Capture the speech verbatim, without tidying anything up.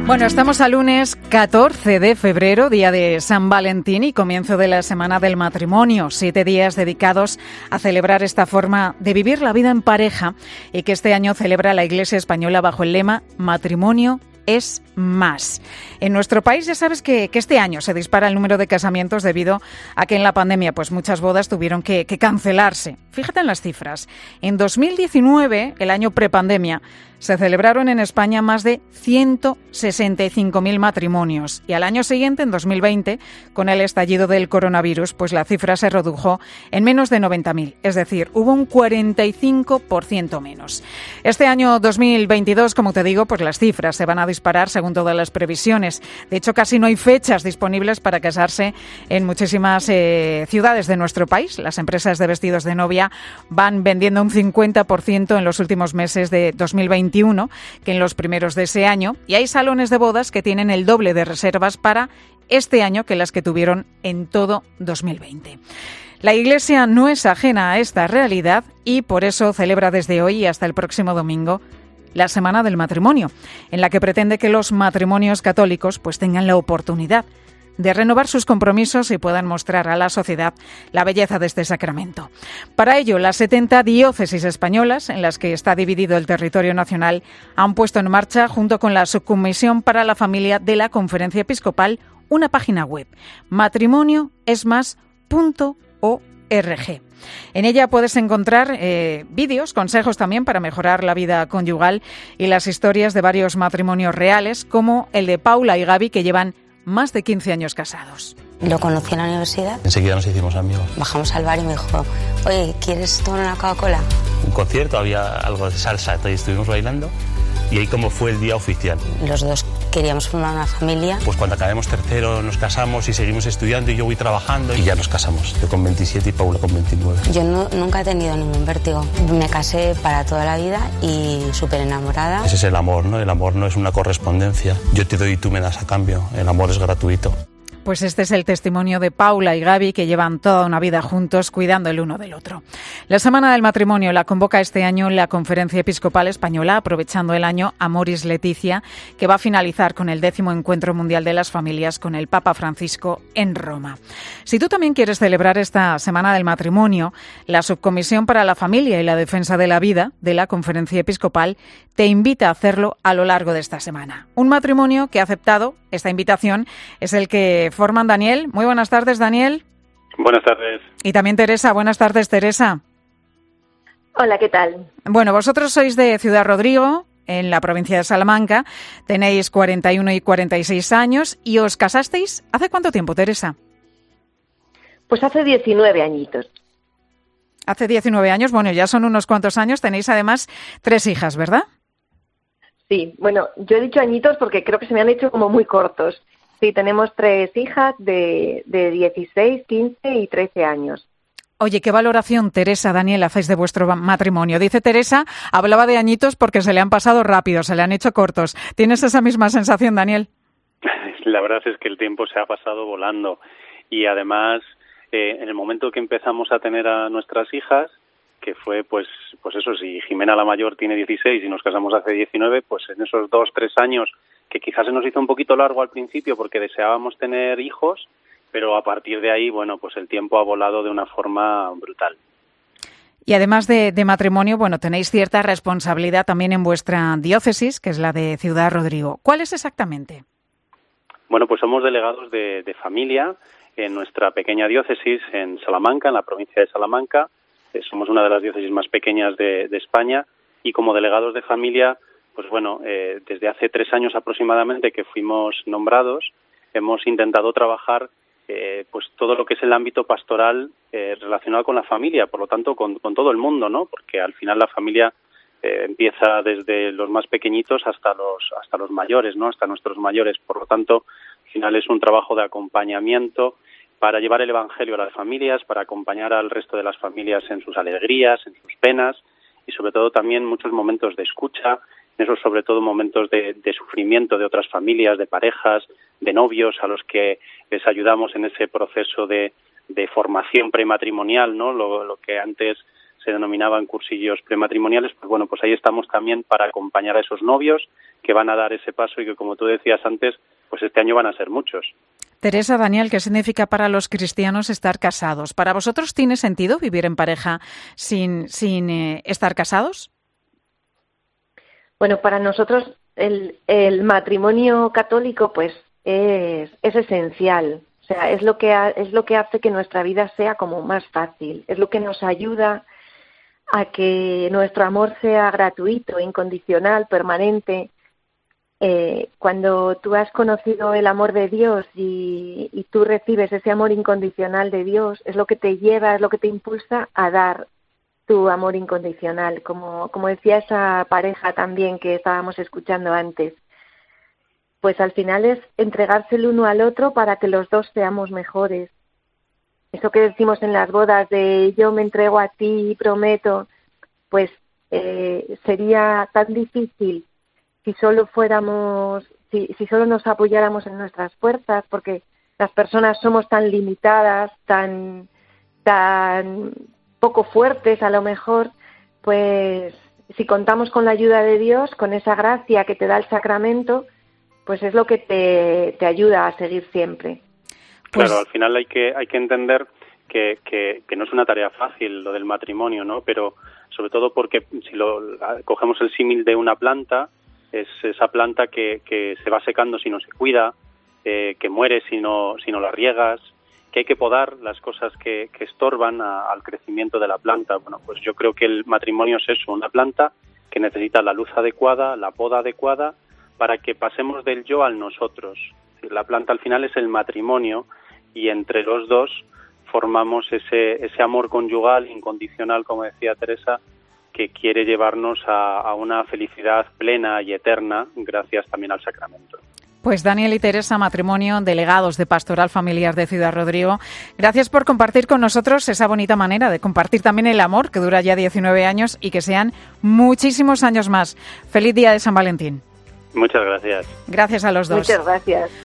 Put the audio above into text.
Bueno, estamos a lunes catorce de febrero, día de San Valentín y comienzo de la Semana del Matrimonio. Siete días dedicados a celebrar esta forma de vivir la vida en pareja y que este año celebra la Iglesia Española bajo el lema Matrimonio es más. En nuestro país ya sabes que, que este año se dispara el número de casamientos debido a que en la pandemia pues muchas bodas tuvieron que, que cancelarse. Fíjate en las cifras. En dos mil diecinueve, el año prepandemia, se celebraron en España más de ciento sesenta y cinco mil matrimonios y al año siguiente, en dos mil veinte, con el estallido del coronavirus, pues la cifra se redujo en menos de noventa mil, es decir, hubo un cuarenta y cinco por ciento menos. Este año dos mil veintidós, como te digo, pues las cifras se van a disparar según todas las previsiones. De hecho, casi no hay fechas disponibles para casarse en muchísimas eh, ciudades de nuestro país. Las empresas de vestidos de novia van vendiendo un cincuenta por ciento en los últimos meses de dos mil veintiuno que en los primeros de ese año, y hay salones de bodas que tienen el doble de reservas para este año que las que tuvieron en todo dos mil veinte. La Iglesia no es ajena a esta realidad y por eso celebra desde hoy y hasta el próximo domingo la Semana del Matrimonio, en la que pretende que los matrimonios católicos pues tengan la oportunidad de renovar sus compromisos y puedan mostrar a la sociedad la belleza de este sacramento. Para ello, las setenta diócesis españolas, en las que está dividido el territorio nacional, han puesto en marcha, junto con la Subcomisión para la Familia de la Conferencia Episcopal, una página web, matrimonio es más punto org. En ella puedes encontrar eh, vídeos, consejos también para mejorar la vida conyugal y las historias de varios matrimonios reales, como el de Paula y Gaby, que llevan más de quince años casados. Lo conocí en la universidad. Enseguida nos hicimos amigos. Bajamos al bar y me dijo, oye, ¿quieres tomar una Coca-Cola? Un concierto, había algo de salsa, entonces estuvimos bailando y ahí como fue el día oficial. Los dos queríamos formar una familia. Pues cuando acabemos tercero nos casamos y seguimos estudiando y yo voy trabajando y ya nos casamos. Yo con veintisiete y Paula con veintinueve. Yo no, nunca he tenido ningún vértigo. Me casé para toda la vida y súper enamorada. Ese es el amor, ¿no? El amor no es una correspondencia. Yo te doy y tú me das a cambio. El amor es gratuito. Pues este es el testimonio de Paula y Gaby, que llevan toda una vida juntos cuidando el uno del otro. La Semana del Matrimonio la convoca este año la Conferencia Episcopal Española, aprovechando el año Amoris Laetitia, que va a finalizar con el décimo Encuentro Mundial de las Familias con el Papa Francisco en Roma. Si tú también quieres celebrar esta Semana del Matrimonio, la Subcomisión para la Familia y la Defensa de la Vida de la Conferencia Episcopal te invita a hacerlo a lo largo de esta semana. Un matrimonio que ha aceptado esta invitación es el que forman Daniel. Muy buenas tardes, Daniel. Buenas tardes. Y también Teresa. Buenas tardes, Teresa. Hola, ¿qué tal? Bueno, vosotros sois de Ciudad Rodrigo, en la provincia de Salamanca. Tenéis cuarenta y uno y cuarenta y seis años y os casasteis. ¿Hace cuánto tiempo, Teresa? Pues hace diecinueve añitos. Hace diecinueve años, bueno, ya son unos cuantos años. Tenéis además tres hijas, ¿verdad? Sí, bueno, yo he dicho añitos porque creo que se me han hecho como muy cortos. Sí, tenemos tres hijas de, de dieciséis, quince y trece años. Oye, ¿qué valoración, Teresa, Daniel, hacéis de vuestro matrimonio? Dice Teresa, hablaba de añitos porque se le han pasado rápido, se le han hecho cortos. ¿Tienes esa misma sensación, Daniel? La verdad es que el tiempo se ha pasado volando y además eh, en el momento que empezamos a tener a nuestras hijas, que fue, pues, pues eso, si Jimena la mayor tiene dieciséis y nos casamos hace diecinueve, pues en esos dos, tres años, que quizás se nos hizo un poquito largo al principio porque deseábamos tener hijos, pero a partir de ahí, bueno, pues el tiempo ha volado de una forma brutal. Y además de, de matrimonio, bueno, tenéis cierta responsabilidad también en vuestra diócesis, que es la de Ciudad Rodrigo. ¿Cuál es exactamente? Bueno, pues somos delegados de, de familia en nuestra pequeña diócesis en Salamanca, en la provincia de Salamanca. Somos una de las diócesis más pequeñas de, de España y como delegados de familia, pues bueno, eh, desde hace tres años aproximadamente que fuimos nombrados, hemos intentado trabajar eh, pues todo lo que es el ámbito pastoral eh, relacionado con la familia, por lo tanto con, con todo el mundo, ¿no? Porque al final la familia eh, empieza desde los más pequeñitos hasta los hasta los mayores, ¿no? Hasta nuestros mayores, por lo tanto, al final es un trabajo de acompañamiento para llevar el Evangelio a las familias, para acompañar al resto de las familias en sus alegrías, en sus penas y sobre todo también muchos momentos de escucha, esos sobre todo momentos de, de sufrimiento de otras familias, de parejas, de novios a los que les ayudamos en ese proceso de, de formación prematrimonial, ¿no? Lo, lo que antes se se denominaban cursillos prematrimoniales, pues bueno, pues ahí estamos también para acompañar a esos novios que van a dar ese paso y que, como tú decías antes, pues este año van a ser muchos. Teresa, Daniel, ¿qué significa para los cristianos estar casados? ¿Para vosotros tiene sentido vivir en pareja sin, sin eh, estar casados? Bueno, para nosotros el, el matrimonio católico pues es, es esencial. O sea, es lo que ha, es lo que hace que nuestra vida sea como más fácil. Es lo que nos ayuda a que nuestro amor sea gratuito, incondicional, permanente. Eh, cuando tú has conocido el amor de Dios y, y tú recibes ese amor incondicional de Dios, es lo que te lleva, es lo que te impulsa a dar tu amor incondicional, como, como decía esa pareja también que estábamos escuchando antes. Pues al final es entregarse el uno al otro para que los dos seamos mejores. Eso que decimos en las bodas de yo me entrego a ti y prometo, pues eh, sería tan difícil si solo fuéramos, si, si solo nos apoyáramos en nuestras fuerzas, porque las personas somos tan limitadas, tan, tan poco fuertes a lo mejor, pues si contamos con la ayuda de Dios, con esa gracia que te da el sacramento, pues es lo que te, te ayuda a seguir siempre. Claro, Pues... al final hay que hay que entender que, que, que no es una tarea fácil lo del matrimonio, ¿no? Pero sobre todo porque si lo cogemos el símil de una planta, es esa planta que, que se va secando si no se cuida, eh, que muere si no si no la riegas, que hay que podar las cosas que, que estorban a, al crecimiento de la planta. Bueno, pues yo creo que el matrimonio es eso, una planta que necesita la luz adecuada, la poda adecuada, para que pasemos del yo al nosotros. La planta al final es el matrimonio y entre los dos formamos ese, ese amor conyugal incondicional, como decía Teresa, que quiere llevarnos a, a una felicidad plena y eterna gracias también al sacramento. Pues Daniel y Teresa, matrimonio, delegados de Pastoral Familiar de Ciudad Rodrigo, gracias por compartir con nosotros esa bonita manera de compartir también el amor, que dura ya diecinueve años y que sean muchísimos años más. Feliz día de San Valentín. Muchas gracias. Gracias a los dos. Muchas gracias.